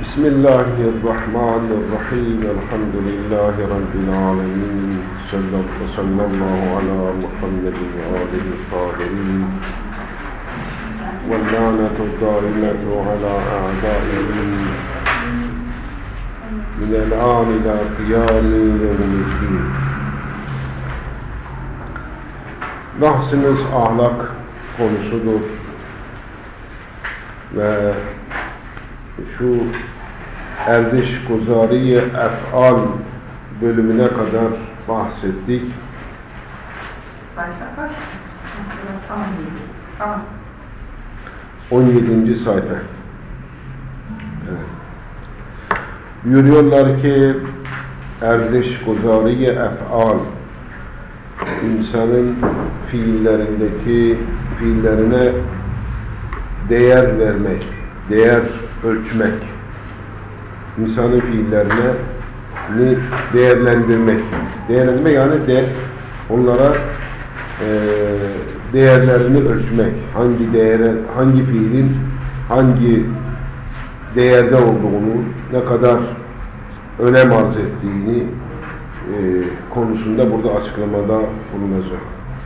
Bismillahirrahmanirrahim. Elhamdülillahi Rabbil alemin. Sallallahu ala Muhammedin ve alihi tahirin. Ve lânetu dâimetu ala a'dâihim. Minel ân ila kıyâmi yevmiddin. Bahsimiz ahlak konusudur. Ve şu erdiş guzariye ef'al bölümüne kadar bahsettik. Sayfa kaç? 17. sayfa. Evet. Buyuruyorlar ki erdiş guzariye ef'al insanın fiillerine değer vermek, değer ölçmek, insanın fiillerini değerlendirmek. Değerlendirmek yani onlara değerlerini ölçmek. Hangi fiilin hangi değerde olduğunu, ne kadar önem arz ettiğini konusunda burada açıklamada bulunacak.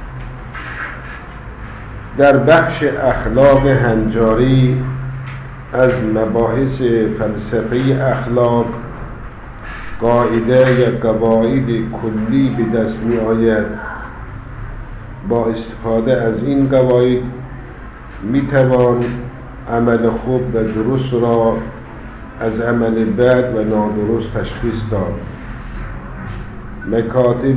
در بخش اخلاق هنجاری از مباحث فلسفه اخلاق قاعده یا قواعد کلی به دست می آید. با استفاده از این قواعد می توان عمل خوب و درست را از عمل بد و نادرست تشخیص داد. مکاتب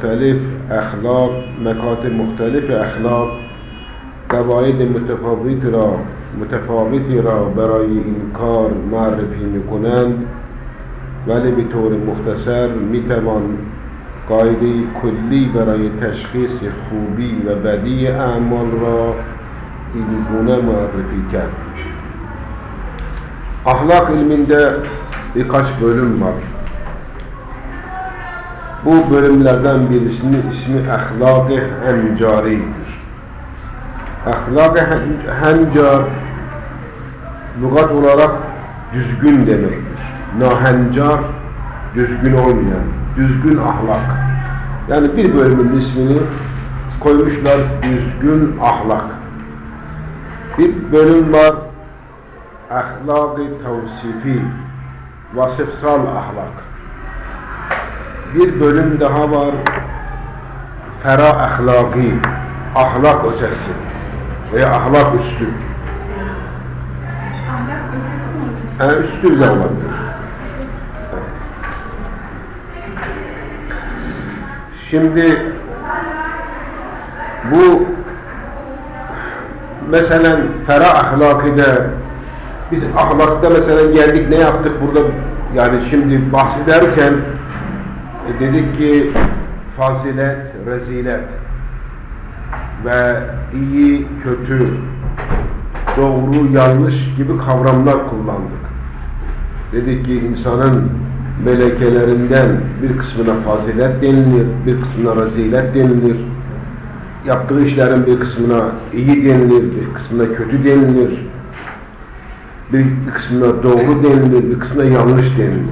مختلف اخلاق قواعد متفاوتی را برای این کار معرفی می‌کنند، ولی به طور مختصر می‌توان قاعده کلی برای تشخیص خوبی و بدی اعمال را این gune معرفی کرد. Ahlak ilminde birkaç bölüm var. Bu bölümlerden birisinin ismi Ahlak-ı Hencari'dir. Ahlak-ı hencar lügat olarak düzgün demektir. Nahencar düzgün olmayan, düzgün ahlak. Yani bir bölümün ismini koymuşlar düzgün ahlak. Bir bölüm var ahlak-ı tavsifi, vasıfsal ahlak. Bir bölüm daha var fera ahlaki, ahlak ötesi veya ahlak üstü. Üstü de olabilir. Şimdi bu mesela fera ahlakide biz ahlakta mesela geldik ne yaptık burada yani şimdi bahsederken dedik ki fazilet, rezilet ve iyi, kötü, doğru, yanlış gibi kavramlar kullandık. Dedik ki insanın melekelerinden bir kısmına fazilet denilir, bir kısmına rezilet denilir. Yaptığı işlerin bir kısmına iyi denilir, bir kısmına kötü denilir. Bir kısmına doğru denilir, bir kısmına yanlış denilir.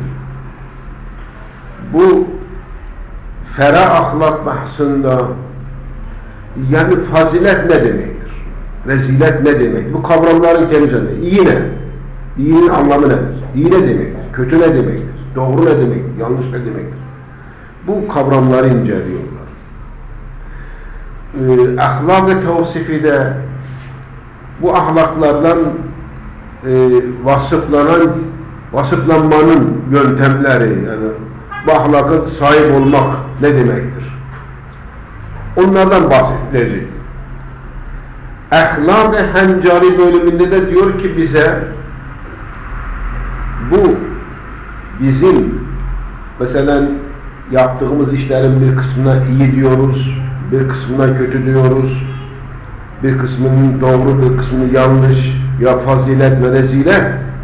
Bu fera ahlak bahsında yani fazilet ne demektir? Rezilet ne demektir? Bu kavramların kendisinde. İyi ne? İyinin anlamı nedir? İyi ne demektir? Kötü ne demektir? Doğru ne demektir? Yanlış ne demektir? Bu kavramları inceliyorlar. Ahlak-ı tavsifide bu ahlaklardan vasıflanmanın yöntemleri yani bu ahlakın sahip olmak ne demektir? Onlardan bahsedilecek. Ahlak-ı Hencari bölümünde de diyor ki bize bu bizim mesela yaptığımız işlerin bir kısmına iyi diyoruz, bir kısmına kötü diyoruz, bir kısmının doğru, bir kısmının yanlış ya fazilet ve rezilet.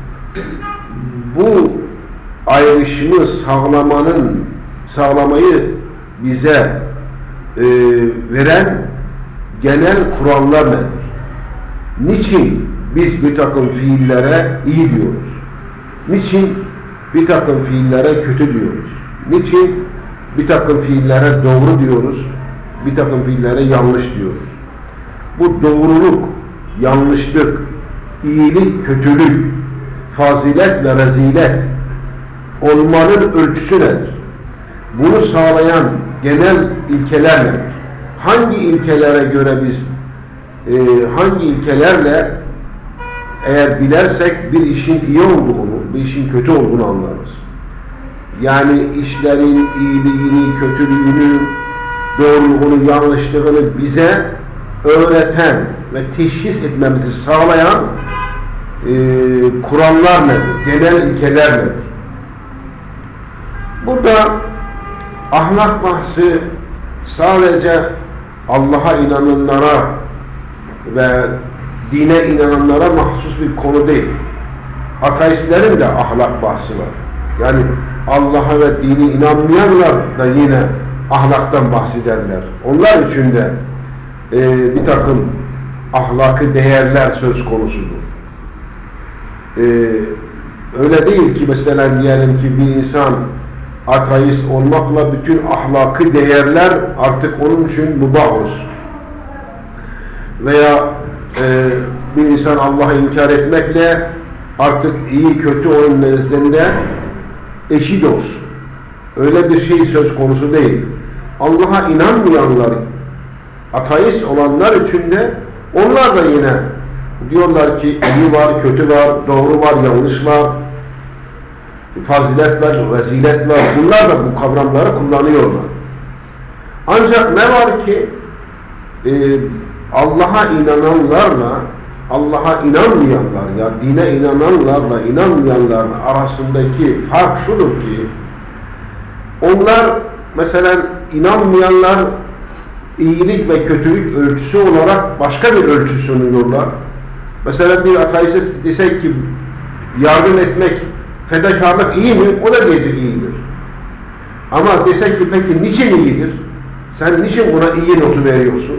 Bu ayrışımı sağlamayı bize veren genel kurallar nedir? Niçin biz bir takım fiillere iyi diyoruz? Niçin bir takım fiillere kötü diyoruz? Niçin bir takım fiillere doğru diyoruz? Bir takım fiillere yanlış diyoruz? Bu doğruluk, yanlışlık, iyilik, kötülük, fazilet ve rezilet olmanın ölçüsü nedir? Bunu sağlayan genel ilkeler nedir? Hangi ilkelere göre biz, hangi ilkelerle eğer bilersek bir işin iyi olduğunu, bir işin kötü olduğunu anlarız. Yani işlerin iyiliğini, kötülüğünü, doğruluğunu, yanlışlığını bize öğreten ve teşhis etmemizi sağlayan kurallar nedir? Genel ilkeler nedir? Burada ahlak bahsi sadece Allah'a inananlara ve dine inananlara mahsus bir konu değil. Ateistlerin de ahlak bahsi var. Yani Allah'a ve dini inanmayanlar da yine ahlaktan bahsederler. Onlar için de bir takım ahlaki değerler söz konusudur. Öyle değil ki mesela diyelim ki bir insan ateist olmakla bütün ahlaki değerler artık onun için mübah olsun. Veya bir insan Allah'ı inkar etmekle artık iyi kötü onun nezdinde eşit olsun. Öyle bir şey söz konusu değil. Allah'a inanmayanlar, ateist olanlar için de onlar da yine diyorlar ki iyi var, kötü var, doğru var, yanlış var, fazilet var, rezilet var. Bunlar da bu kavramları kullanıyorlar. Ancak ne var ki Allah'a inananlarla Allah'a inanmayanlar ya dine inananlarla inanmayanlar arasındaki fark şudur ki onlar mesela inanmayanlar iyilik ve kötülük ölçüsü olarak başka bir ölçü sunuyorlar. Mesela bir ateist desek ki yardım etmek, fedakarlık iyi mi? O da diyecek iyidir. Ama desek ki peki niçin iyidir? Sen niçin buna iyi notu veriyorsun?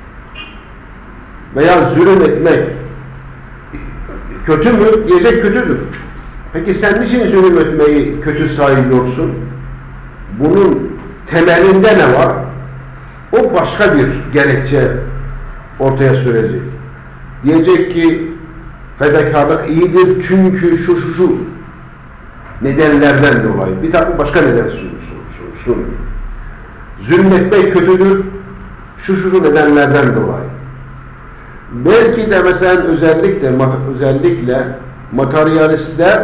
Veya zulüm etmek kötü mü? Diyecek kötüdür. Peki sen niçin zulüm etmeyi kötü sayıyorsun? Bunun temelinde ne var? O başka bir gerekçe ortaya sürecek. Diyecek ki fedakarlık iyidir çünkü şu nedenlerden dolayı. Bir takım başka neden sunuyor. Zulmetmek kötüdür şu nedenlerden dolayı. Belki de mesela özellikle materyalistler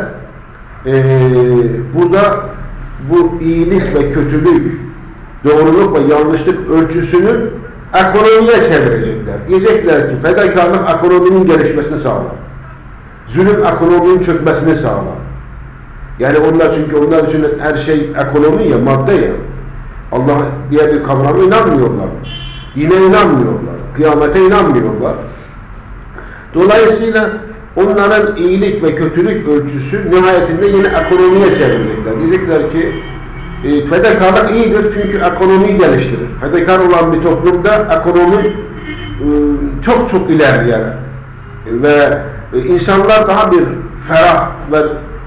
burada bu iyilik ve kötülük, doğruluk ve yanlışlık ölçüsünü ekonomiye çevirecekler. Diyecekler ki fedakarlık ekonominin gelişmesini sağlar. Zulüm ekonominin çökmesini sağlar. Yani çünkü onlar için her şey ekonomi ya, madde ya. Allah diye bir kavrama inanmıyorlar. Dine inanmıyorlar. Kıyamete inanmıyorlar. Dolayısıyla onların iyilik ve kötülük ölçüsü nihayetinde yine ekonomiye çevirecekler. Diyecekler ki fedakarlık iyidir çünkü ekonomiyi geliştirir. Fedakar olan bir toplumda ekonomi çok ilerler ve insanlar daha bir ferah ve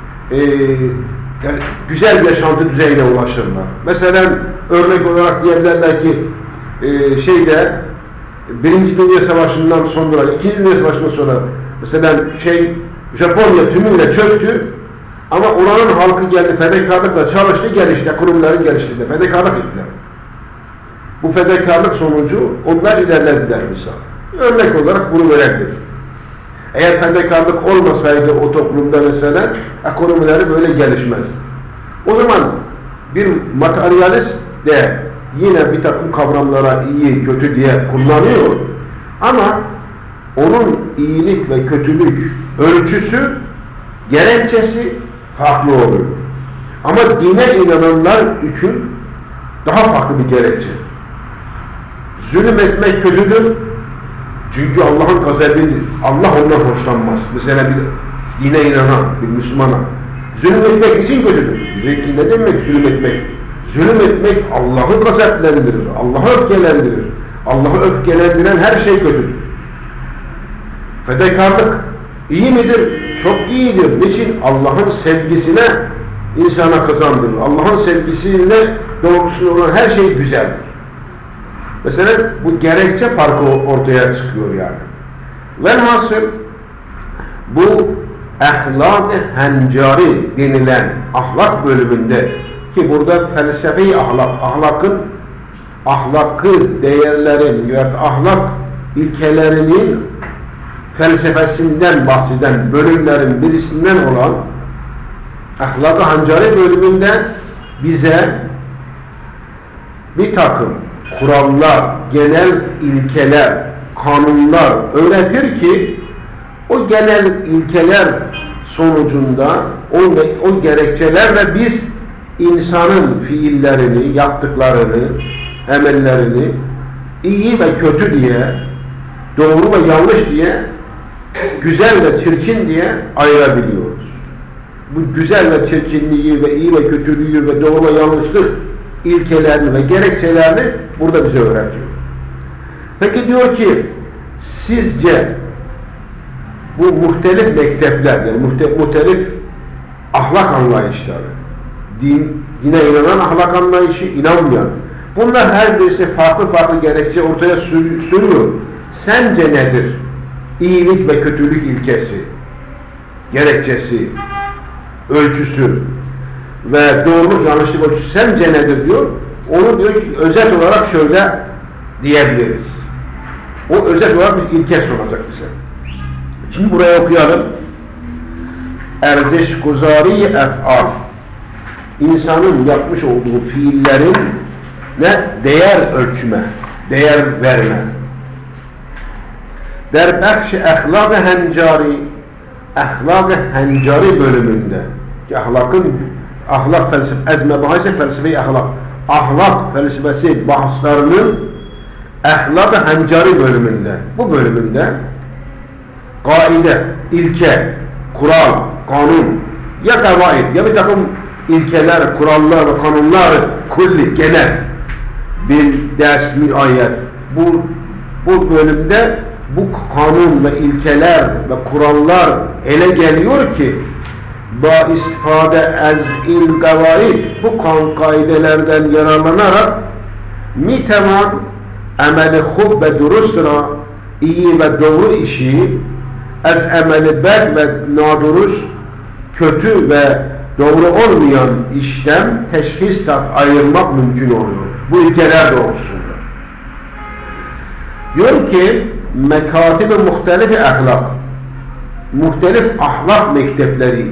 yani güzel yaşantı düzeyine ulaşırlar. Mesela örnek olarak diyebilirler ki Birinci Dünya Savaşı'ndan sonra, İkinci Dünya Savaşı'ndan sonra mesela Japonya tümüyle çöktü ama oranın halkı geldi, fedakarlıkla çalıştı, gelişti, ekonomileri geliştirdi, fedakarlık ettiler. Bu fedakarlık sonucu onlar ilerlediler misal. Örnek olarak bunu verebilir. Eğer fedakarlık olmasaydı o toplumda mesela ekonomileri böyle gelişmez. O zaman bir materyalist de yine bir takım kavramlara iyi, kötü diye kullanıyor ama onun iyilik ve kötülük ölçüsü, gerekçesi farklı oluyor. Ama dine inananlar için daha farklı bir gerekçe. Zulüm etmek kötüdür. Çünkü Allah'ın gazebidir. Allah ondan hoşlanmaz. Mesela bir dine inanan, bir Müslümana. Zulüm etmek için kötüdür. Diyecek ki ne demek zulüm etmek? Zulüm etmek Allah'ı gazeplendirir, Allah'ı öfkelendirir. Allah'ı öfkelendiren her şey kötüdür. Fedakarlık İyi midir? Çok iyidir. Niçin? Allah'ın sevgisine insana kazandırır. Allah'ın sevgisiyle doğrultusunda olan her şey güzeldir. Mesela bu gerekçe farkı ortaya çıkıyor yani. Velhasıl bu ahlak-ı hencari denilen ahlak bölümünde, ki burada felsefi ahlakı değerlerin ya ahlak ilkelerinin felsefesinden bahseden bölümlerin birisinden olan ahlak-ı hencari bölümünde bize bir takım kurallar, genel ilkeler, kanunlar öğretir ki o genel ilkeler sonucunda o gerekçelerle biz insanın fiillerini, yaptıklarını, emellerini iyi ve kötü diye, doğru ve yanlış diye, güzel ve çirkin diye ayırabiliyoruz. Bu güzel ve çirkinliği ve iyi ve kötülüğü ve doğru ve yanlışlık ilkelerini ve gerekçelerini burada bize öğretiyor. Peki diyor ki sizce bu muhtelif mektepler, yani muhtelif ahlak anlayışları, dine inanan ahlak anlayışı, inanmayan, bunlar her birisi farklı gerekçe ortaya sürüyor. Sence nedir? İyilik ve kötülük ilkesi, gerekçesi, ölçüsü ve doğruluk yanlışlık ölçüsü sence nedir diyor. Onu diyor ki özet olarak şöyle diyebiliriz. O özet olarak bir ilke soracak bize. Şimdi buraya okuyalım. Erzeşguzari ef'al, İnsanın yapmış olduğu fiillerin değer ölçme, değer verme. Derbekş-i ahlak-ı hencari, ahlak-ı hencari bölümünde, ki ahlak felsefesi, ezme-bahise felsefe-i ahlak felsefesi bahslarının ahlak-ı hencari bölümünde, bu bölümünde kaide, ilke, kural, kanun ya kavaid ya bir takım ilkeler, kurallar ve kanunlar kulli, genel bir ders, bir ayet. Bu bölümde bu kanun ve ilkeler ve kurallar ele geliyor ki istifade ez-il kavaid, bu kaidelerden yararlanarak mitevan ameli hub ve durustra, iyi ve doğru işi az ameli bed ve nadurus, kötü ve doğru olmayan işten teşhis ayırmak mümkün oluyor. Bu ilkeler doğrultusunda. Diyor ki mekatib-i muhtelif ahlak, muhtelif ahlak mektepleri,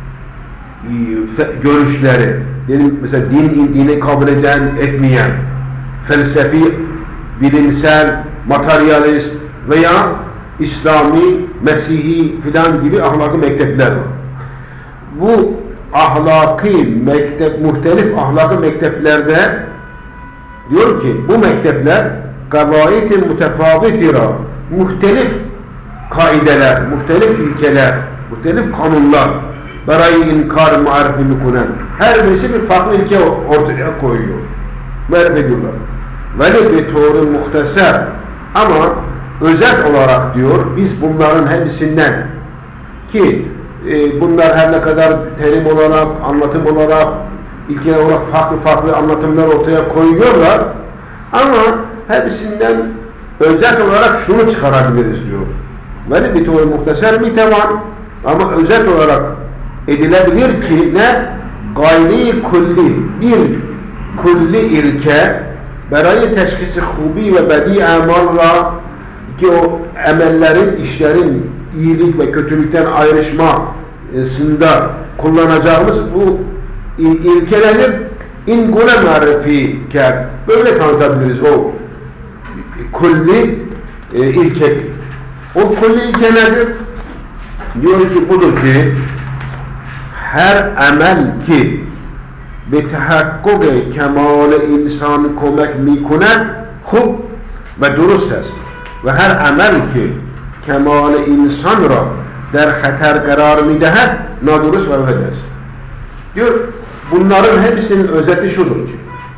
görüşleri, mesela dini kabul eden, etmeyen, felsefi, bilimsel, materyalist veya İslami, Mesihi filan gibi ahlaki mektepler var. Bu ahlaki muhtelif ahlaki mekteplerde diyor ki bu mektepler kavaid-i mutefavitira, muhtelif kaideler, muhtelif ilkeler, muhtelif kanunlar, berayı inkar muarifini kunen, her birisi bir farklı ilke ortaya koyuyor, marif ediyorlar. Ve bir toru muhteser, ama özet olarak diyor biz bunların hepsinden, ki bunlar her ne kadar terim olarak, anlatım olarak, ilkeler olarak farklı anlatımlar ortaya koyuyorlar, ama hepsinden özet olarak şunu çıkarabiliriz diyor. Ve bir toru muhteser mitevan, ama özet olarak edilebilir ki ne? Gayri kulli, bir kulli ilke, berayı teşhisi hubi ve bedi amalra, ki o emellerin, işlerin iyilik ve kötülükten ayrışmasında kullanacağımız bu ilkelerin ingune marifiken böyle tanıtabiliriz o kulli ilke. O kulli ilke nedir? Diyor ki budur ki her amel ki به تحقق کمال انسان کمک میکند خوب و درست است و هر عمل که کمال انسان را در خطر قرار میدهد نادرست و bed است. Diyor bunların hepsinin özeti şudur ki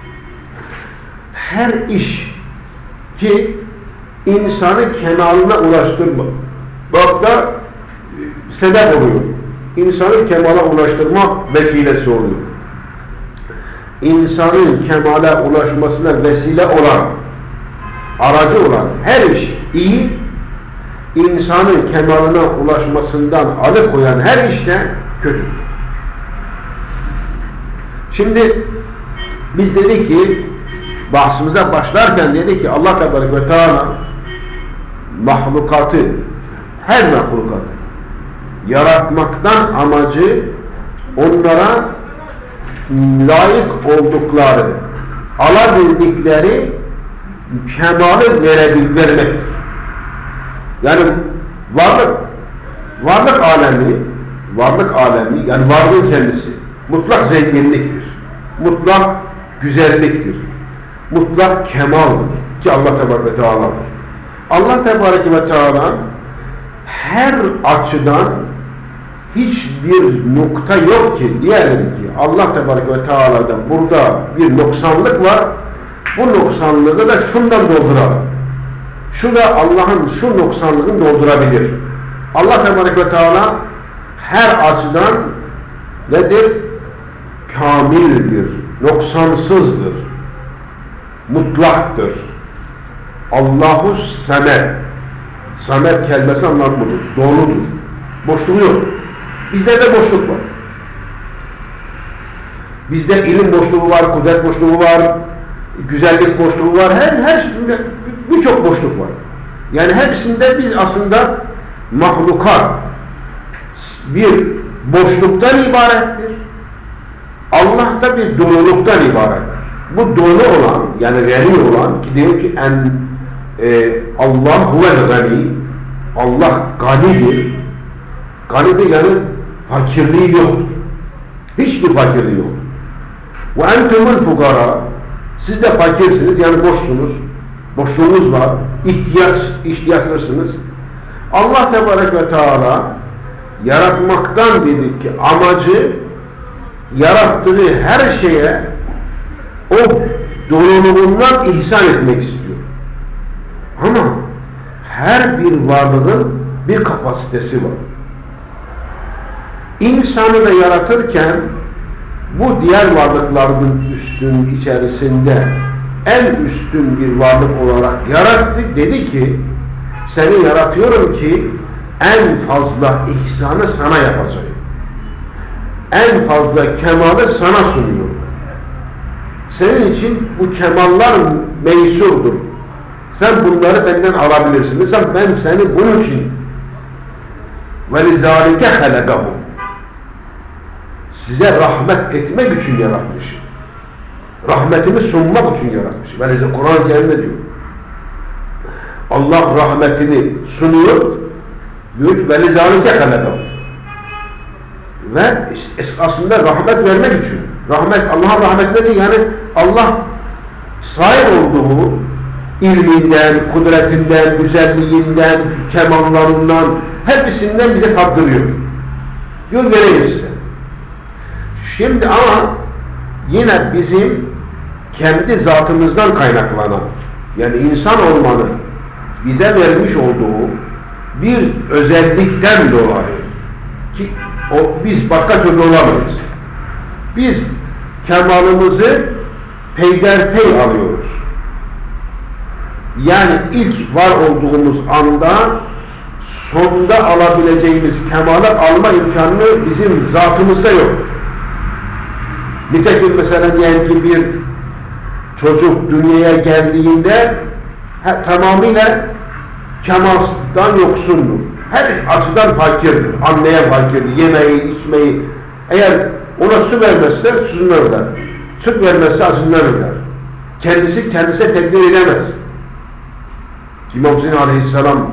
her iş ki insanı kemalına ulaştırmakta sebep oluyor. İnsanı kemale ulaştırma vesilesi oluyor. İnsanın kemale ulaşmasına vesile olan, aracı olan her iş iyi, insanın kemaline ulaşmasından alıkoyan her iş de kötü. Şimdi biz dedik ki, bahsimize başlarken dedik ki Allah Tebarek ve Teala mahlukatı, her mahlukatı yaratmaktan amacı onlara layık oldukları, alabildikleri kemalı vermektir. Yani varlık alemi yani varlığın kendisi mutlak zenginliktir. Mutlak güzelliktir. Mutlak kemaldir ki Allah Tebarek ve Teala'dır. Allah Tebarek ve Teala her açıdan hiçbir nokta yok ki diyelim ki Allah Tebarek ve Teala'da burada bir noksanlık var. Bu noksanlığı da şundan dolduralım. Şu da Allah'ın şu noksanlığını doldurabilir. Allah Tebarek ve Teala her açıdan nedir? Kamildir, noksansızdır, mutlaktır. Allahu Semed. Semed kelimesi anlamı budur. Doludur. Boşluğu yok. Bizde de boşluk var. Bizde ilim boşluğu var, kudret boşluğu var, güzellik boşluğu var. Her şeyinde birçok boşluk var. Yani hepsinde biz aslında mahlukat bir boşluktan ibarettir. Allah da bir doluluktan ibarettir. Bu dolu olan, yani veri olan ki diyor ki Allah huvel gani, Allah ganidir. Ganidir yani fakirliği yoktur. Hiçbir fakirliği yoktur. Ve entumul fukara, siz de fakirsiniz yani boşsunuz. Boşluğunuz var. İhtiyaçlısınız. Allah Tebarek ve Teala yaratmaktan dedik ki amacı yarattığı her şeye o doluluğundan ihsan etmek istiyor. Ama her bir varlığın bir kapasitesi var. İnsanı da yaratırken bu diğer varlıkların içerisinde en üstün bir varlık olarak yarattı. Dedi ki seni yaratıyorum ki en fazla ihsanı sana yapacağım. En fazla kemalı sana sunuyorum. Senin için bu kemallar meysurdur. Sen bunları benden alabilirsin. Mesela ben seni bunun için وَلِذَٰلِكَ خَلَقَهُ size rahmet etmek için yaratmışım. Rahmetimi sunmak için yaratmışım. Yani Kur'an-ı Kerim'de diyor. Allah rahmetini sunuyor. Diyor ki وَلِذَٰلِكَ خَلَقَهُ ve aslında rahmet vermek için. Rahmet, Allah'ın rahmeti nedir? Yani Allah sahip olduğu ilminden, kudretinden, güzelliğinden, kemallarından hepsinden bize tattırıyor. Diyor vereyim size. Şimdi ama yine bizim kendi zatımızdan kaynaklanan yani insan olmanın bize vermiş olduğu bir özellikten dolayı ki biz başka türlü olamayız. Biz kemalımızı peyderpey alıyoruz. Yani ilk var olduğumuz anda sonunda alabileceğimiz kemalı alma imkanı bizim zatımızda yok. Nitekim mesela diyelim ki bir çocuk dünyaya geldiğinde tamamıyla kemaldan yoksundur. Her açıdan fakirdir. Anneye fakirdir. Yemeği, içmeyi. Eğer ona su vermezse sütünden öder. Süt vermezse acından öder. Kendisi tekdir edemez. İmam Hüseyin Aleyhisselam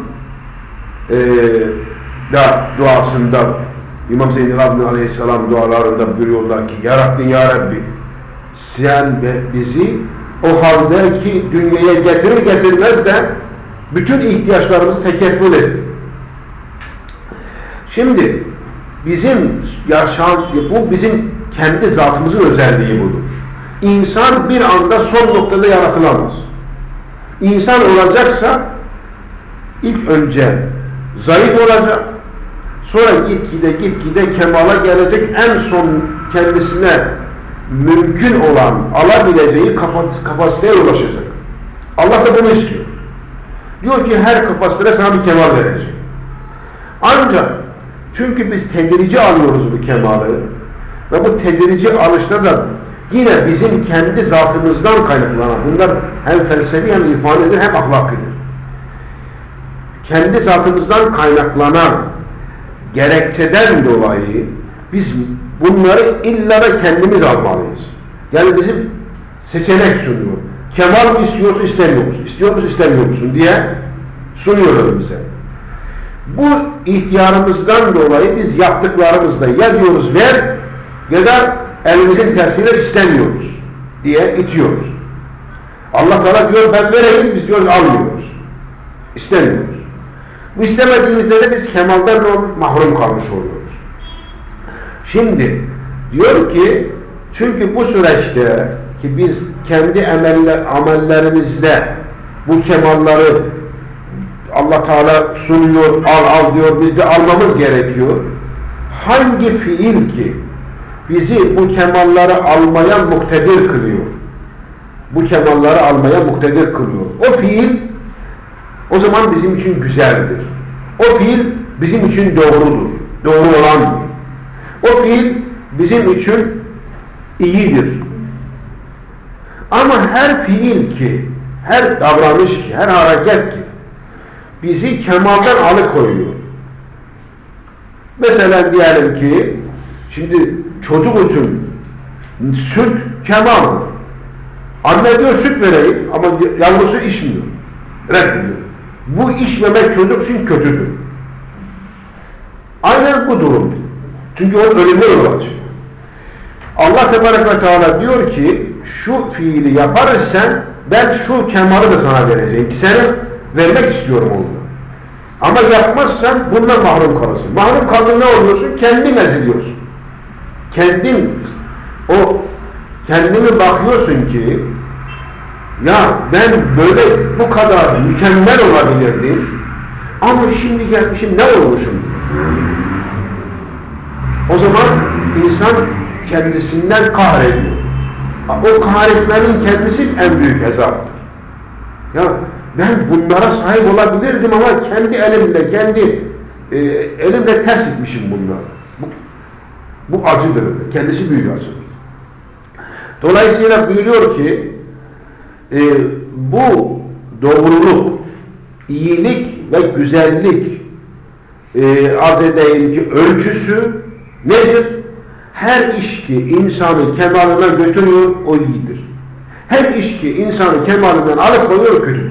da duasında İmam Hüseyin Aleyhisselam dualarında buyuruyorlar ki Ya Rabbi, Ya Rabbi sen bizi o halde ki dünyaya getirir getirmez de bütün ihtiyaçlarımızı tekeffül et. Şimdi bu bizim kendi zatımızın özelliği budur. İnsan bir anda son noktada yaratılamaz. İnsan olacaksa ilk önce zayıf olacak, Sonra gitgide kemala gelecek, en son kendisine mümkün olan, alabileceği kapasiteye ulaşacak. Allah da bunu istiyor. Diyor ki her kapasitede sana bir kemal verecek. Ancak çünkü biz tedrici alıyoruz bu kemalı ve bu tedrici alışta da yine bizim kendi zatımızdan kaynaklanan, bunlar hem felsefi hem irfanidir hem ahlakidir. Kendi zatımızdan kaynaklanan gerekçeden dolayı biz bunları illa da kendimiz almalıyız. Yani bizim seçenek sunuyor. Kemal mi istiyorsun, istemiyor musun? İstiyor musun, istemiyor musun diye sunuyorlar bize. Bu ihtiyarımızdan dolayı biz yaptıklarımızda ya diyoruz ver ya da elimizin tersiyle istemiyoruz diye itiyoruz. Allah Teala diyor ben vereyim, biz diyoruz almıyoruz. İstemiyoruz. Bu istemediğimizde de biz kemalden ne olmuş? Mahrum kalmış oluyoruz. Şimdi diyor ki çünkü bu süreçte ki biz kendi amellerimizle bu kemalları Allah Teala sunuyor, al diyor, biz de almamız gerekiyor. Hangi fiil ki bizi bu kemalları almaya muktedir kılıyor? Bu kemalları almaya muktedir kılıyor. O fiil o zaman bizim için güzeldir. O fiil bizim için doğrudur. Doğru olandır. O fiil bizim için iyidir. Ama her fiil ki, her davranış ki, her hareket ki bizi kemalden alıkoyuyor. Mesela diyelim ki şimdi çocuk için süt kemal. Anne diyor süt vereyim ama yavrusu içmiyor. Reddediyor. Bu içmemek çocuk için kötüdür. Aynen bu durumdur. Çünkü o ölümle yol açıyor. Allah Tebarek ve Teala diyor ki şu fiili yaparsan ben şu kemalı da sana vereceğim. Seni vermek istiyorum onu. Ama yapmazsan bundan mahrum kalırsın. Mahrum kaldın ne oluyorsun? Kendin eziliyorsun. Kendine bakıyorsun ki ya ben böyle bu kadar mükemmel olabilirdim ama şimdi gelmişim ne olmuşum? O zaman insan kendisinden kahrediyor. O kahretmenin kendisi en büyük azaptır. Ya ben bunlara sahip olabilirdim ama kendi elimle ters etmişim bunları. Bu acıdır. Kendisi büyük acıdır. Dolayısıyla buyuruyor ki bu doğruluk, iyilik ve güzellik arz edeyim ki ölçüsü nedir? Her iş ki insanı kemaline götürüyor, o iyidir. Her iş ki insanı kemalinden alıkoyuyor, kötüdür.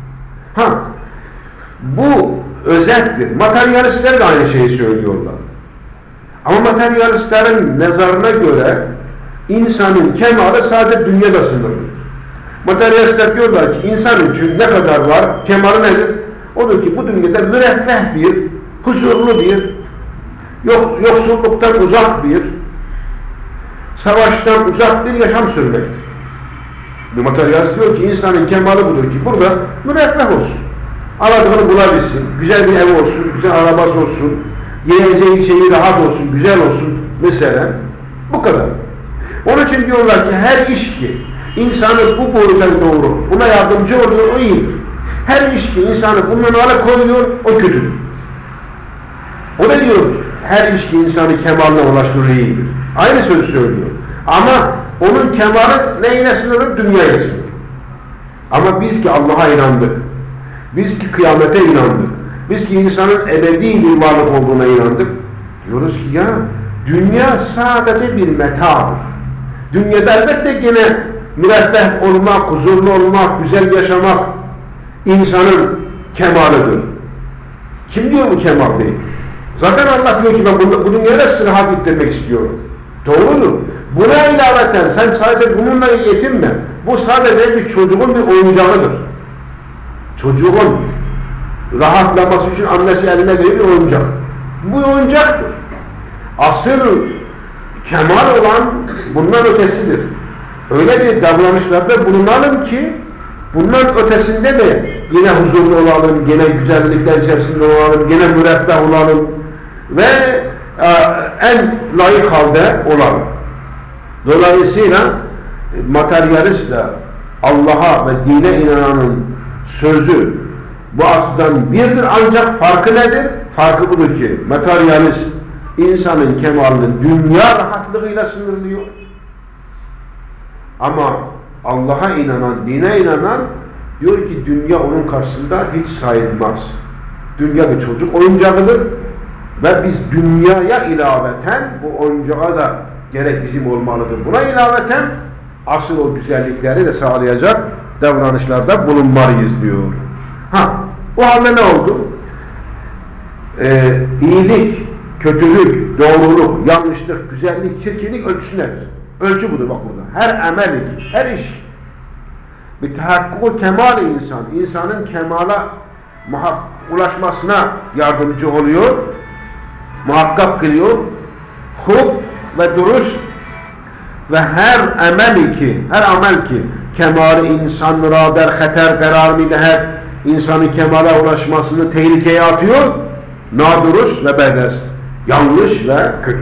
Bu özettir. Materyalistler de aynı şeyi söylüyorlar. Ama materyalistlerin nazarına göre insanın kemalı sadece dünyada sınırlıdır. Materyalistler diyorlar ki insan için ne kadar var, kemalı nedir? Odur ki bu dünyada müreffeh bir, huzurlu bir, yoksulluktan uzak bir, savaştan uzak bir yaşam sürmektir. Bir materyalist diyor ki insanın kemalı budur ki burada müreffeh olsun. Aradığını bulabilsin, güzel bir ev olsun, güzel arabası olsun, yiyeceği şeyi rahat olsun, güzel olsun mesela. Bu kadar. Onun için diyorlar ki her iş ki insanı bu boyuta doğru, buna yardımcı oluyor, o iyidir. Her iş ki insanı bundan alıkoyuyor, o kötüdür. O da diyor her iş ki insanı kemaline ulaştırır iyidir. Aynı sözü söylüyor. Ama onun kemalı neyine sınırır? Dünyaya sınırır. Ama biz ki Allah'a inandık. Biz ki kıyamete inandık. Biz ki insanın ebedi bir varlık olduğuna inandık. Diyoruz ki ya dünya sadece bir metadır. Dünyada elbette yine müreffeh olmak, huzurlu olmak, güzel yaşamak insanın kemalıdır. Kim diyor bu kemal değil? Zaten Allah diyor ki ben bu dünyada sıhhat ettirmek istiyorum. Doğrudur. Buna ilaveten sen sadece bununla yetinme. Bu sadece bir çocuğun bir oyuncağıdır. Çocuğun rahatlaması için annesi eline verir bir oyuncak. Bu oyuncaktır. Asıl kemal olan bundan ötesidir. Öyle bir davranışlarda bulunalım ki bundan ötesinde de yine huzurlu olalım, yine güzellikler içerisinde olalım, yine müreffeh olalım, ve en layık halde olan. Dolayısıyla materyalistle Allah'a ve dine inananın sözü bu açıdan birdir, ancak farkı nedir? Farkı budur ki materyalist insanın kemalini dünya rahatlığıyla sınırlıyor. Ama Allah'a inanan, dine inanan diyor ki dünya onun karşısında hiç sayılmaz. Dünya bir çocuk oyuncağıdır ve biz dünyaya ilaveten bu oyuncağa da gerek bizim olmalıdır. Buna ilaveten asıl o güzellikleri de sağlayacak davranışlarda bulunmalıyız diyor. O halde ne oldu? İyilik, kötülük, doğruluk, yanlışlık, güzellik, çirkinlik ölçüsü nedir? Ölçü budur bak burada. Her emelik, her iş bir tahakkuk-u kemal insan, insanın kemala ulaşmasına yardımcı oluyor, muhakkak kılıyor. Hub ve duruş ve her amel ki kemali insanlara der hater karar midehet, insanın kemale ulaşmasını tehlikeye atıyor. Nadurus ve bedest, yanlış ve kötü.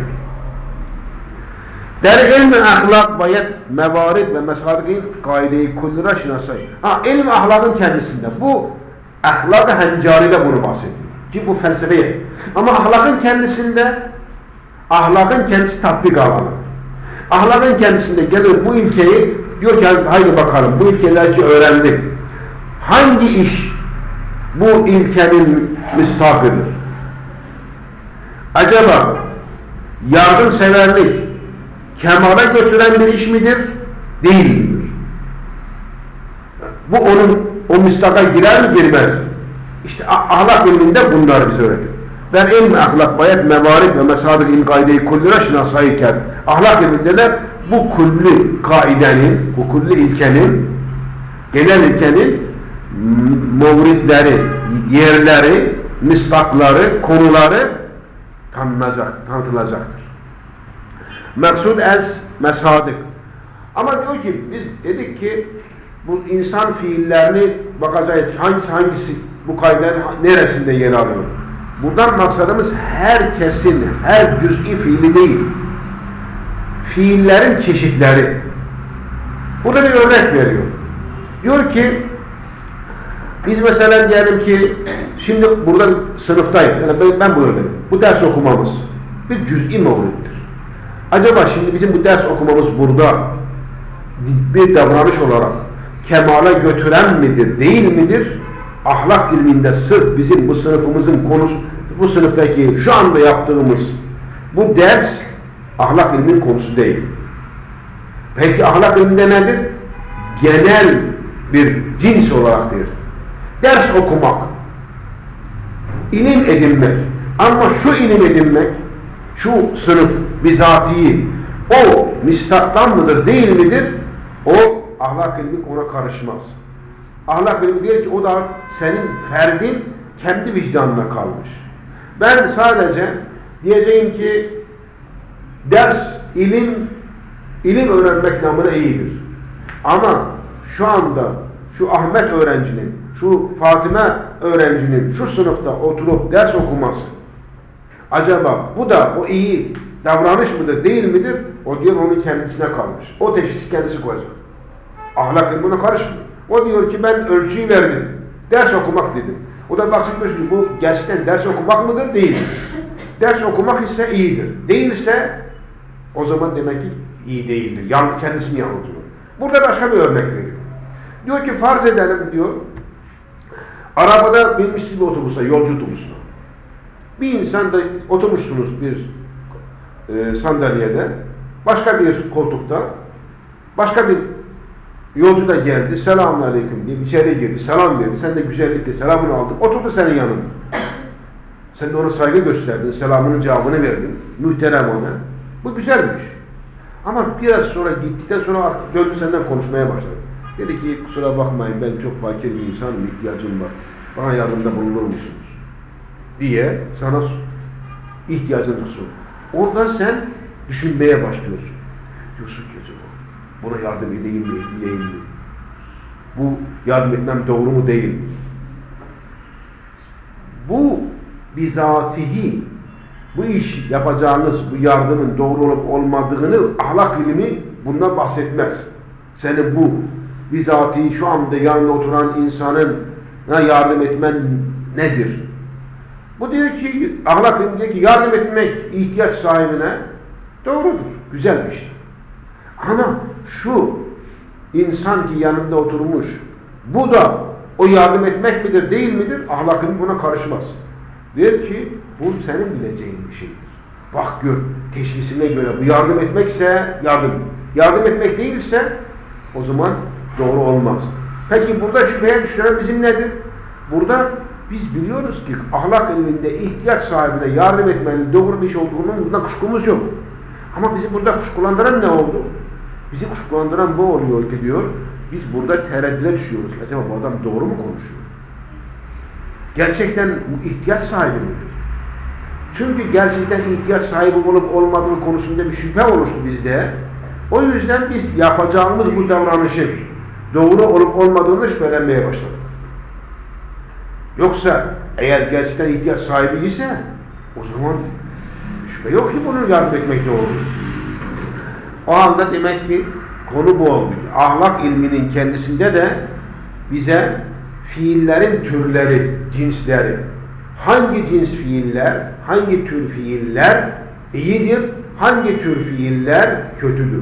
Der ilmi ahlak bayet mevarid ve mesadikin kaide-i kullira şinasay. İlm ahlakın kendisinde. Bu ahlak-ı hencariyle bunu bahsediyor. Ki bu felsefeye. Ama ahlakın kendisinde, ahlakın kendisi tatbik alanı. Ahlakın kendisinde gelir bu ilkeyi, diyor ki haydi bakalım bu ilkeleri öğrendik. Hangi iş bu ilkenin mistakıdır? Acaba yardımseverlik kemale götüren bir iş midir? Değil midir? Bu o mistaka girer mi girmez mi? İşte ahlak ilminde bunları bize öğretir. Ben ilmi ahlak bayet mevarik ve mesadir ilkaideyi kullira şinasayken ahlak ilmindeler bu kulli kaidenin, bu kulli ilkenin, genel ilkenin mevridleri, yerleri, mistakları, konuları tanıtılacaktır. Maksud ez mesadik. Ama diyor ki biz dedik ki bu insan fiillerini bakacağız hangisi bu kaidenin neresinde yer alıyor. Buradan maksadımız herkesin her cüz'i fiili değil. Fiillerin çeşitleri. Burada bir örnek veriyor. Diyor ki biz mesela diyelim ki şimdi burada sınıftayız. Yani ben bu örneğim. Bu ders okumamız bir cüz'i mevlüttür. Acaba şimdi bizim bu ders okumamız burada bir davranış olarak kemale götüren midir, değil midir? Ahlak ilminde sırf bizim bu sınıfımızın konusu, bu sınıftaki şu anda yaptığımız bu ders ahlak ilmin konusu değil. Peki ahlak ilminde nedir? Genel bir cins olaraktır. Ders okumak, ilim edinmek. Ama şu ilim edinmek, şu sınıf bizatihi, o mistaktan mıdır, değil midir? O ahlak ilmi ona karışmaz. Ahlak ilmi diyor ki o da senin ferdin kendi vicdanına kalmış. Ben sadece diyeceğim ki ders, ilim öğrenmek namına iyidir. Ama şu anda şu Ahmet öğrencinin, şu Fatime öğrencinin şu sınıfta oturup ders okuması acaba bu da o iyi davranış mıdır, değil midir? O diyor onun kendisine kalmış. O teşhisi kendisi koyacak. Ahlak ilmine karışmıyor. O diyor ki ben ölçüyü verdim. Ders okumak dedim. O da bakmış ki bu gerçekten ders okumak mıdır? Değil. Ders okumak ise iyidir. Değilse o zaman demek ki iyi değildir. Kendisini yanıltıyor. Burada başka bir örnek veriyor. Diyor ki farz edelim diyor. Arabada binmişsiniz bir otobüse, yolcu otobüsüne. Bir insan da oturmuşsunuz bir sandalyede, başka bir koltukta, başka bir yolcu da geldi, selamünaleyküm diye içeri girdi, selam verdi, sen de güzellikle selamını aldın, oturdu senin yanında. Sen de ona saygı gösterdin, selamının cevabını verdin, muhterem ona. Bu güzelmiş. Ama biraz sonra gittikten sonra artık döndü senden konuşmaya başladı. Dedi ki kusura bakmayın ben çok fakir bir insanım, ihtiyacım var. Bana yardımda bulunur musunuz? Diye sana ihtiyacını sor. Oradan sen düşünmeye başlıyorsun. Diyorsun ki acaba buna yardım edeyim mi, edeyim mi? Bu yardım etmem doğru mu, değil mi? Bu bizatihi bu iş yapacağınız bu yardımın doğru olup olmadığını ahlak ilmi bundan bahsetmez. Senin bu bizatihi şu anda yanında oturan insanın yardım etmen nedir? Bu diyor ki, ahlak ilmi diyor ki yardım etmek ihtiyaç sahibine doğrudur, güzel bir şey. Ama şu insan ki yanında oturmuş, bu da o yardım etmek midir, değil midir? Ahlak ilmi buna karışmaz. Diyor ki, bu senin bileceğin bir şeydir. Bak gör, teşhisine göre bu yardım etmekse yardım. Yardım etmek değilse o zaman doğru olmaz. Peki burada şüpheye düşüren bizim nedir? Burada biz biliyoruz ki ahlak ilminde ihtiyaç sahibine yardım etmenin doğru bir iş olduğunun bunda kuşkumuz yok. Ama bizi burada kuşkulandıran ne oldu? Bizi kuşkulandıran bu oluyor ki diyor, biz burada tereddüte düşüyoruz. Acaba bu adam doğru mu konuşuyor? Gerçekten ihtiyaç sahibi midir? Çünkü gerçekten ihtiyaç sahibi olup olmadığı konusunda bir şüphe oluştu bizde. O yüzden biz yapacağımız bu davranışın doğru olup olmadığını şüphelenmeye başladık. Yoksa eğer gerçekten ihtiyaç sahibi ise o zaman şüphe yok ki bunu yardım etmek doğru. O anda demek ki konu bu oldu. Ahlak ilminin kendisinde de bize fiillerin türleri, cinsleri, hangi cins fiiller, hangi tür fiiller iyidir, hangi tür fiiller kötüdür.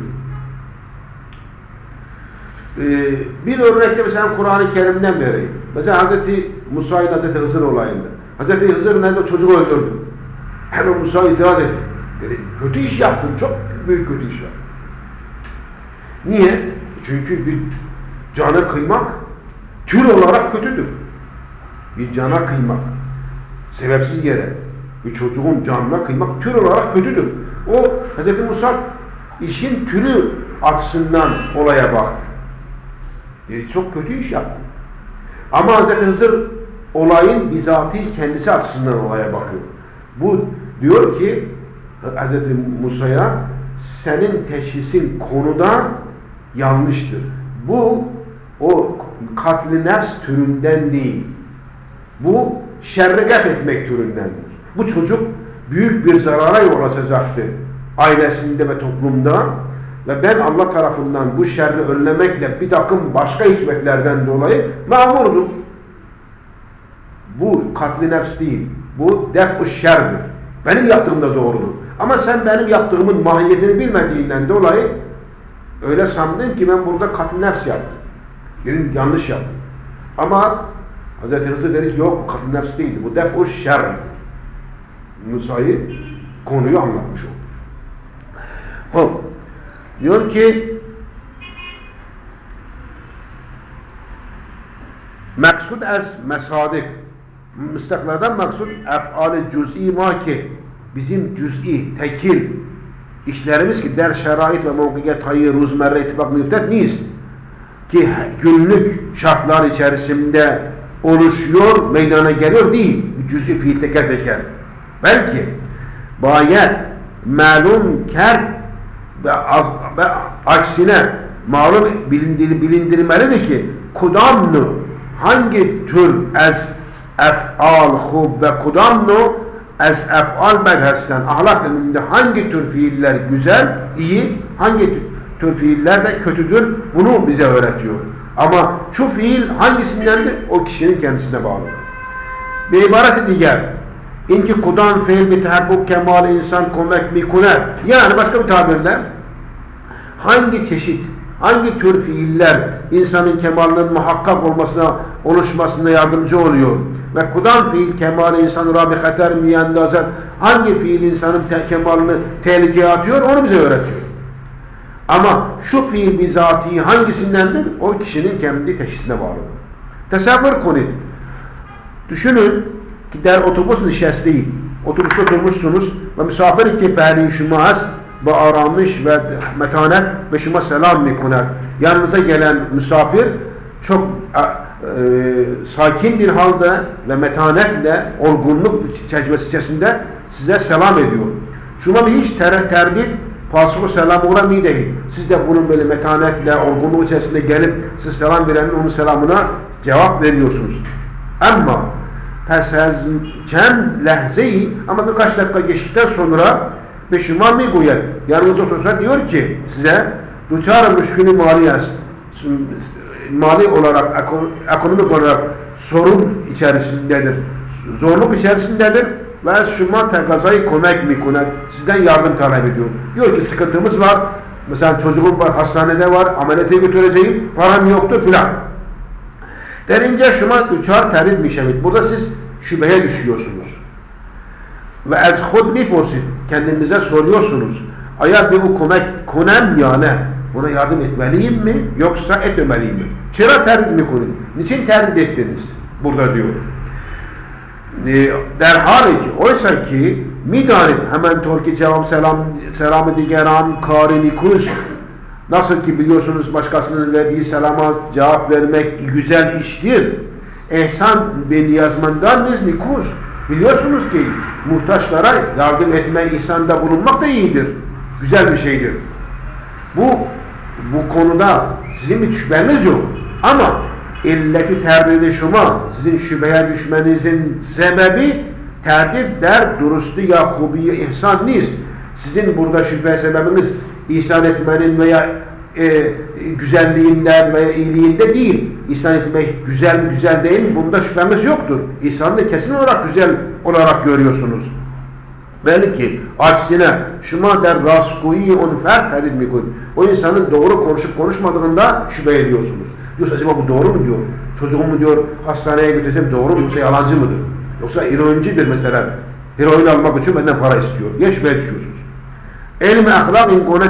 Bir örnekte mesela Kur'an-ı Kerim'den vereyim. Mesela Hz. Musa ile Hz. Hızır olayında. Hz. Hızır nerede çocuk öldürdü. Hemen Musa itiraz etti. Dedi, kötü iş yaptın, çok büyük kötü iş yaptın. Niye? Çünkü bir cana kıymak tür olarak kötüdür. Bir cana kıymak, sebepsiz yere bir çocuğun canına kıymak tür olarak kötüdür. O Hz. Musa işin türü açısından olaya baktı. Çok kötü iş yaptı. Ama Hz. Hızır olayın bizatihi kendisi açısından olaya bakıyor. Bu diyor ki Hz. Musa'ya senin teşhisin konuda yanlıştır. Bu o katli nefs türünden değil. Bu şerre gef etmek türündendir. Bu çocuk büyük bir zarara yol açacaktır ailesinde ve toplumda ve ben Allah tarafından bu şerri önlemekle bir takım başka hikmetlerden dolayı mağmurdum. Bu katli nefs değil. Bu def-u şerdir. Benim yaptığım da doğrudur. Ama sen benim yaptığımın mahiyetini bilmediğinden dolayı öyle sandın ki ben burada katli nefs yaptım. Yanlış yaptım. Ama Hz. Hızır dedi ki yok katli nefs değildi. Bu def-u şerdir. Musa'yı konuyu anlatmış oldu. Diyor ki maksud az mesadik müstaklardan maksud ef'al-i cüz'i ma ki bizim cüz'i, tekil işlerimiz ki der şerait ve mevkiyet hayır, ruzmerre, ittifak, müftet neyiz? Ki günlük şartlar içerisinde oluşuyor, meydana geliyor değil. Cüz'i fiil teker teker. Belki bayet, malum kert ve aksine malum bilindirmelidir ki kudamnu hangi tür ez ef'al hub ve kudamnu ez ef'al bedhesten ahlak ilminde hangi tür fiiller güzel, iyi, hangi tür fiiller de kötüdür bunu bize öğretiyor. Ama şu fiil hangisindendir? O kişinin kendisine bağlı. Bir ibaret diğer İnki kudan fiil bitehabbuk kemal insan komek mikuner. Yani başka bir tabirle hangi çeşit, hangi tür fiiller insanın kemalinin muhakkak olmasına, oluşmasına yardımcı oluyor ve kudan fiil kemal insan rabikater miyendazer hangi fiil insanın kemalini tehlikeye atıyor onu bize öğretiyor. Ama şu fiil bizatihi hangisindendir? O kişinin kendi teşhisine bağlıdır. Tesavvür konu. Düşünün ki der otobüs nişesteyi. Otobüste oturmuşsunuz ve misafir ki pehli şumaz ve aramış ve metanet ve şuma selam mikuner. Yanınıza gelen misafir çok sakin bir halde ve metanetle olgunluk çerçevesi içerisinde size selam ediyor. Şuma bir hiç terdit pasıfı selam uğramayı değil. Siz de bunun böyle metanetle olgunluk içerisinde gelip size selam verenin onun selamına cevap veriyorsunuz. Ama pes az çend lehzeyi ama birkaç dakika geçtikten sonra peşiman mı koyar? Yanınızda otursa diyor ki size duçar müşkülü mali olarak, ekonomik olarak sorun içerisindedir. Zorluk içerisindedir ve şuma tekazayı konak mi konak sizden yardım talep ediyor. Diyor ki sıkıntımız var. Mesela çocuğum var, hastanede var, ameliyata götüreceğim, param yoktu filan. Derince şuma duçar terid mişemit. Burada siz şüpheye düşüyorsunuz. Ve ez hud mi porsit. Kendinize soruyorsunuz. Aya bu konem yani buna yardım etmeliyim mi yoksa etmemeliyim mi? Çıra terid mi konum? Niçin terid ettiniz? Burada diyor. Derhal ki oysa ki midanit hemen torki cevap selamı digeran karini kuş. Nasıl ki biliyorsunuz başkasının verdiği selama cevap vermek güzel iştir. İhsan ben yazmandan biz nikuz. Biliyorsunuz ki muhtaçlara yardım etme, ihsanda bulunmak da iyidir. Güzel bir şeydir. Bu konuda sizin bir şüpheniz yok. Ama illeti terdidi şuma, sizin şüpheye düşmenizin sebebi terdid der durustu ya hubiye ihsan niz. Sizin burada şüphe sebebiniz ihsan etmenin veya güzelliğinden veya iyiliğinde değil. İhsan etmek güzel mi güzel değil mi? Bunda şüphemiz yoktur. İhsanı kesin olarak güzel olarak görüyorsunuz. Belki aksine şuma der raskuyi on fert edin mi koyun. O insanın doğru konuşup konuşmadığında şüphe ediyorsunuz. Diyorsa acaba bu doğru mu diyor? Çocuğumu diyor hastaneye götüreceğim doğru mu? Yoksa yalancı mıdır? Yoksa heroincidir mesela. Heroin almak için benden para istiyor. Ya şüpheye düşüyorsunuz. İlmi ahlak inkone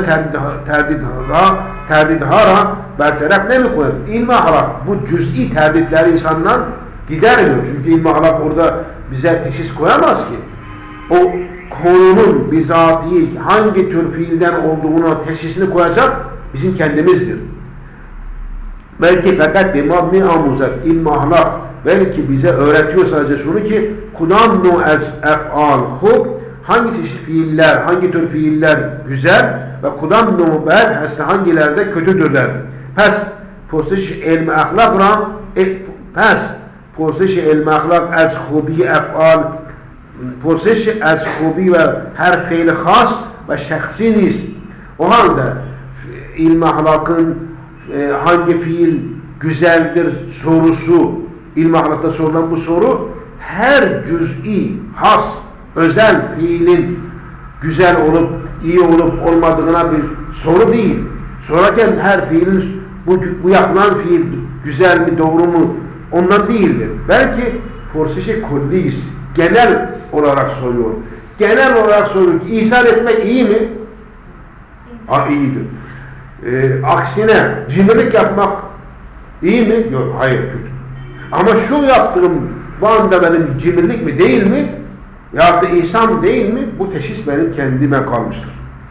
terdidhara berterek ne mi koyar? İlmi ahlak bu cüz'i terdidleri insandan gidermiyor. Çünkü ilmi ahlak orada bize teşhis koyamaz ki. O konunun bizatihi hangi tür fiilden olduğunu teşhisini koyacak bizim kendimizdir. Belki fakat demad mi amuzat ilmi ahlak belki bize öğretiyor sadece şunu ki kudannu ez ef'al hub hangi çeşit fiiller, hangi tür fiiller güzel ve kudannu bel hasta hangilerde kötüdürler. Pes posiş ilmi ahlak ra pes posiş ilmi ahlak ez hubi ef'al posiş ez hubi ve her fiil has ve şahsi niz. O halde ilmi ahlakın hangi fiil güzeldir sorusu, ilmi ahlakta sorulan bu soru her cüz'i, has, özel fiilin güzel olup, iyi olup olmadığına bir soru değil. Sorarken her fiilin bu yapılan fiil güzel mi, doğru mu ondan değildir. Belki forsişi kulliyiz. Genel olarak soruyor. Genel olarak soruyor ki ihsan etmek iyi mi? İyidir. Aksine cimrilik yapmak iyi mi? Yok, hayır, kötü. Ama şu yaptığım bu anda benim cimrilik mi değil mi? Ya da ihsan değil mi? Bu teşhis benim kendime kalmıştır.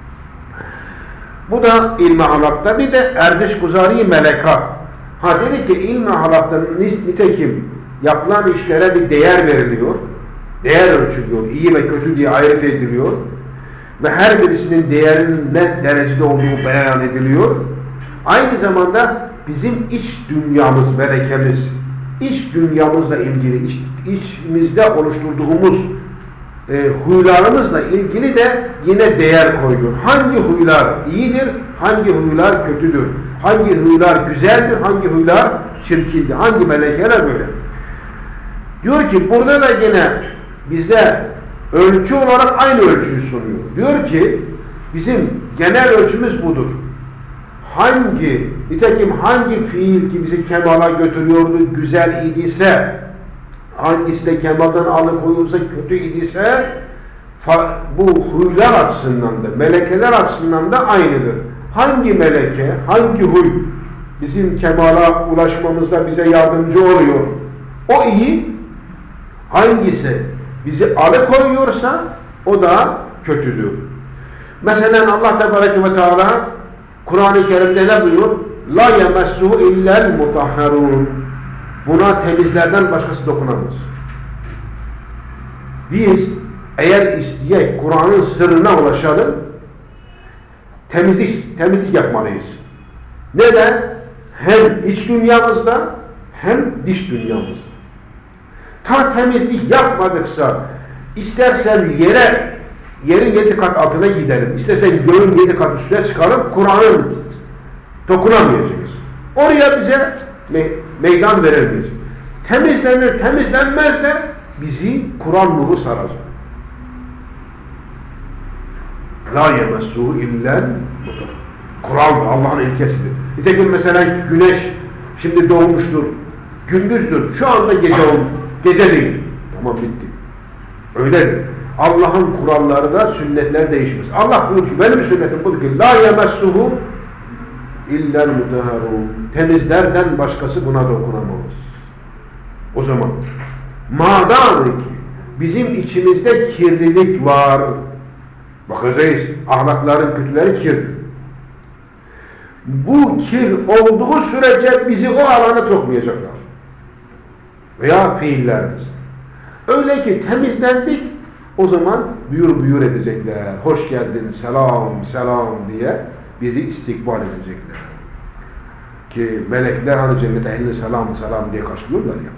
Bu da ilmi ahlakta bir de erdiş guzari melekat. Dedi ki ilmi ahlakta nitekim yapılan işlere bir değer veriliyor. Değer ölçülüyor. İyi ve kötü diye ayrıt ediliyor. Ve her birisinin değerinin ne derecede olduğu beyan ediliyor. Aynı zamanda bizim iç dünyamız, melekemiz, iç dünyamızla ilgili, içimizde oluşturduğumuz huylarımızla ilgili de yine değer koyuyor. Hangi huylar iyidir, hangi huylar kötüdür, hangi huylar güzeldir, hangi huylar çirkindir, hangi melekeler böyle. Diyor ki burada da yine bize ölçü olarak aynı ölçüyü sunuyor. Diyor ki bizim genel ölçümüz budur. Nitekim hangi fiil ki bizi kemala götürüyordu, güzel idiyse, hangisi de kemaldan alıkoyulsa kötü idiyse, bu huylar açısından da, melekeler açısından da aynıdır. Hangi meleke, hangi huy bizim kemala ulaşmamızda bize yardımcı oluyor, o iyi, hangisi bizi alıkoyuyorsa o da kötüdür. Mesela Allah Tebareke ve Teala Kur'an-ı Kerim'de ne buyuruyor? La yemessuhu illel mutahharun. Buna temizlerden başkası dokunamaz. Biz eğer isteyek Kur'an'ın sırrına ulaşalım, temizlik yapmalıyız. Neden? Hem iç dünyamızda hem dış dünyamızda. Ta temizlik yapmadıksa, istersen yerin 7 kat altına gidelim, istersen göğün 7 kat üstüne çıkalım, Kur'an'ın dokunamayacağız. Oraya bize meydan veremeyiz. Temizlenir, temizlenmez de bizi Kur'an nuru saracak. La yemessuhu illen Kur'an Allah'ın ilkesidir. Nitekim mesela güneş şimdi doğmuştur, gündüzdür, şu anda gece değil. Tamam, bitti. Öyledir. Allah'ın kuralları da sünnetler değişmez. Allah buyur ki, benim sünnetim budur ki la yemessuhu illel mutahharun. Temizlerden başkası buna dokunamaz. O zaman madem ki bizim içimizde kirlilik var, bakacağız, ahlakların kötüleri kir. Bu kir olduğu sürece bizi o alana sokmayacaklar. Veya fiillerimiz. Öyle ki temizlendik, o zaman buyur edecekler. Hoş geldin, selam diye bizi istikbal edecekler. Ki melekler hani cennete eline selam diye karşılıyorlar ya.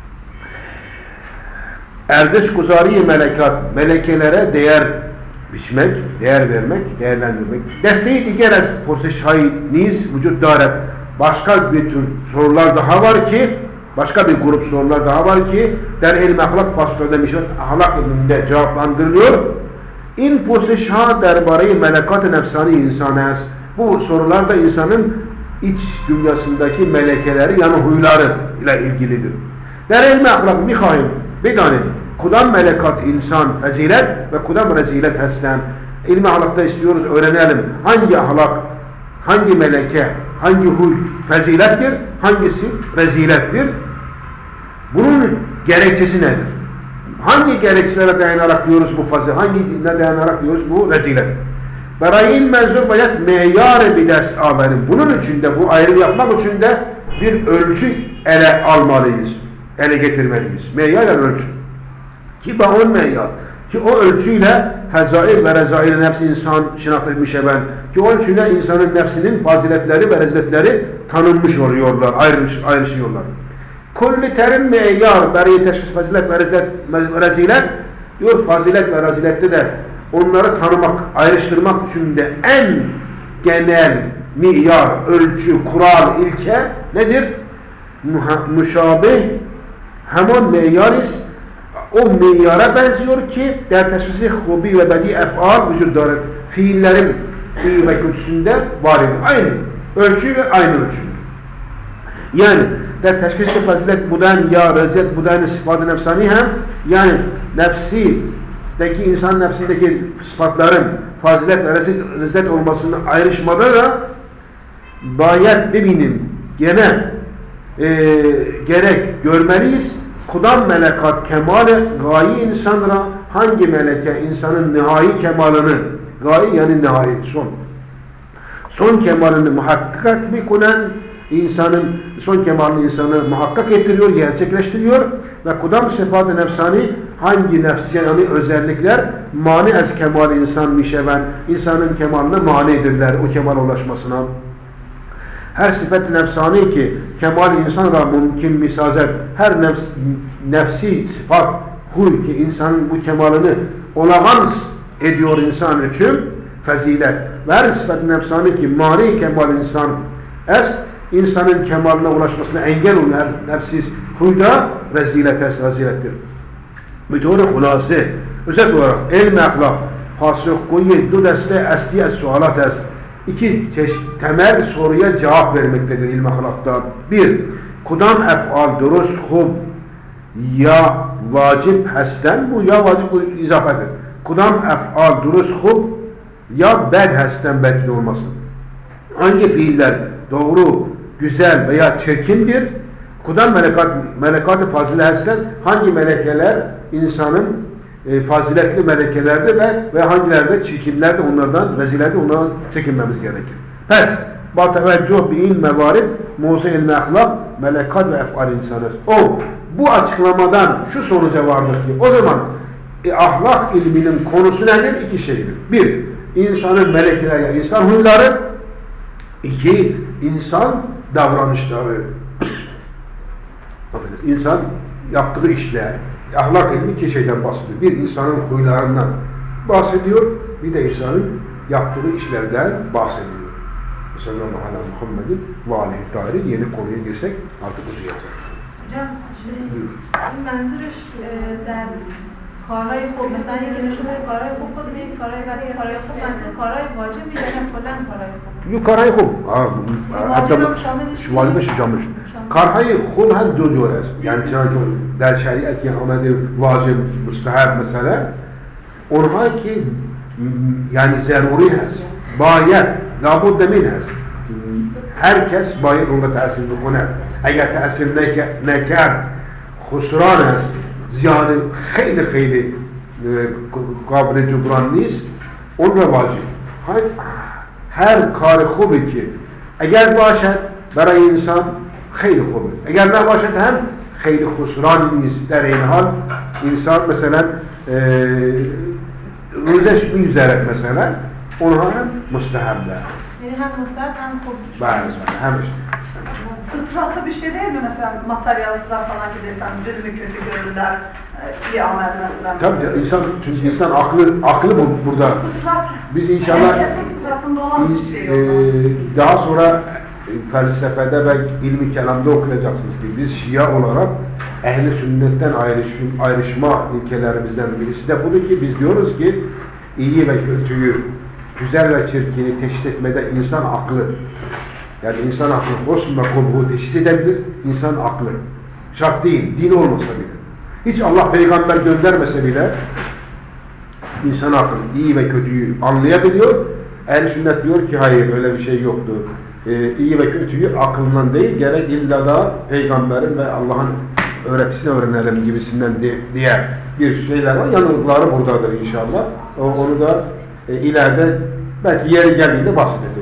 Erdeş kuzari melekat, melekelere değer biçmek, değer vermek, değerlendirmek. Desteği diğer porseşayiniz vücut daret. Başka bir tür sorular daha var ki, başka bir grup sorular daha var ki, der ilm ahlak faslında demişler, ahlak ilminde cevaplandırılıyor. İn porseşha derbareyi melekat-ı nefsani insanı. Bu sorular da insanın iç dünyasındaki melekeleri, yani huyları ile ilgilidir. Der ilm ahlak mihayim, bir tane. Kudam melekat insan fazilet ve kudam rezilet hesten. İlmi ahlakta istiyoruz, öğrenelim. Hangi ahlak, hangi meleke, hangi huy fazilettir, hangisi rezilettir? Bunun gerekçesi nedir? Hangi gerekçelere dayanarak diyoruz bu fazilet, hangi dayanarak diyoruz bu rezilet? Berayil menzur bayat meyar bir ders amelim. Bunun için de, bu ayrım yapmak için de bir ölçü ele almalıyız, ele getirmeliyiz. Meyar ölçü. Ki bağın meyyar. Ki o ölçüyle fezail ve rezail nefsi insan şinak etmiş ben. Ki o ölçüyle insanın nefsinin faziletleri ve reziletleri tanınmış oluyorlar, ayrışıyorlar. Kulli terim meyyar, beri teşhis fazilet ve rezilet diyor, fazilet ve rezilette de onları tanımak, ayrıştırmak için de en genel miyar, ölçü, kural, ilke nedir? Müşabih, hemen meyyarist, o meyara benziyor ki der teşhisi hubi ve bedi ef'al vücut daret. Fiillerin iyi ve kötüsünde var idi. Aynı ölçü ve aynı ölçü. Yani der teşhisi fazilet budan ya reziyet budan sıfat-ı nefsani hem, yani nefsideki, insan nefsindeki sıfatların fazilet ve reziyet olmasının ayrışmada da bayet bibinin gene gerek görmeliyiz. Kudam melekat kemale gayi insanlara, hangi meleke insanın nihai kemalını, gayi yani nihai son kemalini muhakkak etmekunen, insanın son kemalini insanı muhakkak ettiriyor, gerçekleştiriyor ve kudam sıfat-ı nefsani hangi nefsiyani özellikler mani ez kemal insan mişeven, insanın kemalına manidirler o kemale ulaşmasına. Her sıfat-ı nefsani ki kemal insanla mümkün misazet, her nefsi sıfat, huy ki insanın bu kemalını olağan ediyor insan için fazilet. Ve her sıfat-ı nefsani ki mani kemal insan insanın kemaline ulaşmasına engel olan her nefsiz huyda rezilettir. Bütün hulası, özet olarak ilm-i ahlak, hasık koyu du deste esti sualat est. İki temel soruya cevap vermektedir ilm-i ahlakta. Bir, kudam ef'al durust hub ya vacip hesten, bu ya vacip bu izafedir. Kudam ef'al durust hub ya bed hesten bedli olmasın. Hangi fiiller doğru, güzel veya çirkindir? Kudam melekat-ı fazile hesten, hangi melekeler insanın faziletli melekelerdir ve hangilerde çirkinlerde, onlardan rezilerde, onlardan çekinmemiz gerekir. Pes, teveccüh bi'in mevarid musa ilmi ahlak melekat ve ef'al insanız. Bu açıklamadan şu sonuca vardır ki o zaman ahlak ilminin konusu nedir? İki şeydir. Bir, insanın melekeleri, yani insan huyları. İki, insan davranışları. İnsan yaptığı işler, ahlak ilmi iki şeyden bahsediyor. Bir insanın huylarından bahsediyor, bir de insanın yaptığı işlerden bahsediyor. Sallallahu aleyhi ve Muhammed'in ve aleyhi tarih yeni konuya girsek artık uzayacak. Hocam, منظورش در کارهای خوب مثلا یکی نشون بده کارهای خوب خود میگه کارهای خوب منظور کارهای واجب یا نه کلا کارهای خوب کارهای خوب واجب هم شاملش واجبش شاملش کارهای خوب هم دو جور است یعنی چنانکه در شریعت که آمده واجب مستحب مثلا اونها که یعنی ضروری هست باید لابد من هست هر کس باید اون را تأثیر بکنه اگر تأثیر نکرد خسران است زیان خیلی خیلی قابل جبران نیست اون را واجب هر کار خوبی که اگر باشد برای انسان خیلی خوبه اگر نباشد هم خیلی خسران نیست در این حال انسان مثلا روزش میگذرد مثلا اونها هم مستحب دارد یعنی هم مستحب هم خوب بله همش Fıtratlı bir şey değil mi mesela materyalistler falan gidersen düzgün kötü görürler, iyi amel mesela. Tabii insan çünkü insan aklı burada. Fıtrat. Biz inşallah herkesin fıtratında olan bir şey yok. Daha sonra felsefede ve ilmi kelamda okuyacaksınız ki biz Şia olarak ehli sünnetten ayrışma ilkelerimizden birisi de budur ki biz diyoruz ki iyi ve kötüyü, güzel ve çirkini teşhis etmede insan aklı. Yani insan aklı olsun ve kubhu teşhis edebilir, insan aklı. Şart değil, din olmasa bile. Hiç Allah peygamber göndermese bile insan aklı iyi ve kötüyü anlayabiliyor. Ehl-i sünnet diyor ki hayır öyle bir şey yoktur. İyi ve kötüyü aklından değil gerek illa da peygamberin ve Allah'ın öğretisini öğrenelim gibisinden diğer bir şeyler var. Yanılgıları buradadır inşallah. Onu da ileride belki yeri geldiğinde bahsedelim.